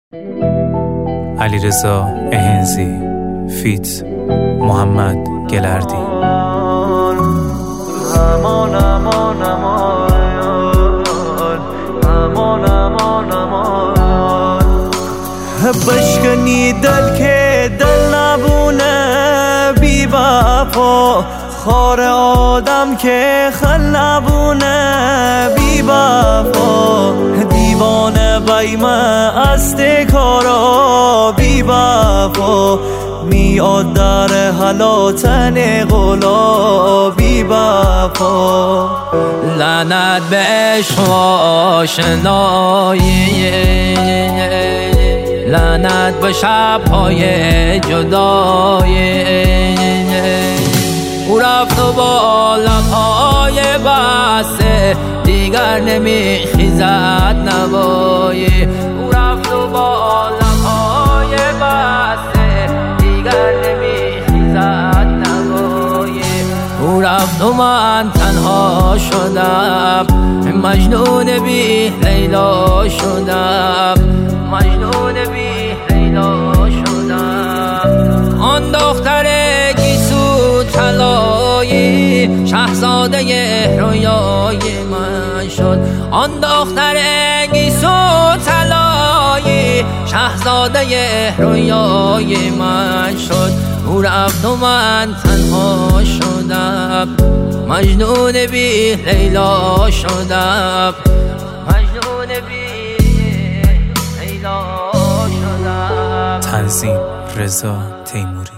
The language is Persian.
علیرضا اهنزی فیت محمد گلردی. امان امان امان امان امان بشکنی دل که دل نبونه بی وفا، خار آدم که خل نبونه بی وفا، دیوانه بیمه است کارا بی وفا، میاد در حالاتن غلا بی وفا. لعنت به عشق و آشنایی، لعنت به شب‌های جدایی، او رفت و با لب‌های بسته دیگر نمیخیزد نوایی، او رفت و با لب‌های بسته دیگر نمیخیزد نوایی، او رفت و من تنها شدم، مجنون بی لیلا شدم، مجنون بی لیلا شدم. آن دختر گیسو طلایی شاهزاده رویای من شد، آن دختر گیسو طلایی شاهزاده رویای من شد، او رفت و من تنها شدم، مجنون بی لیلا شدم، مجنون بی لیلا شدم. تنظیم رضا تیموری.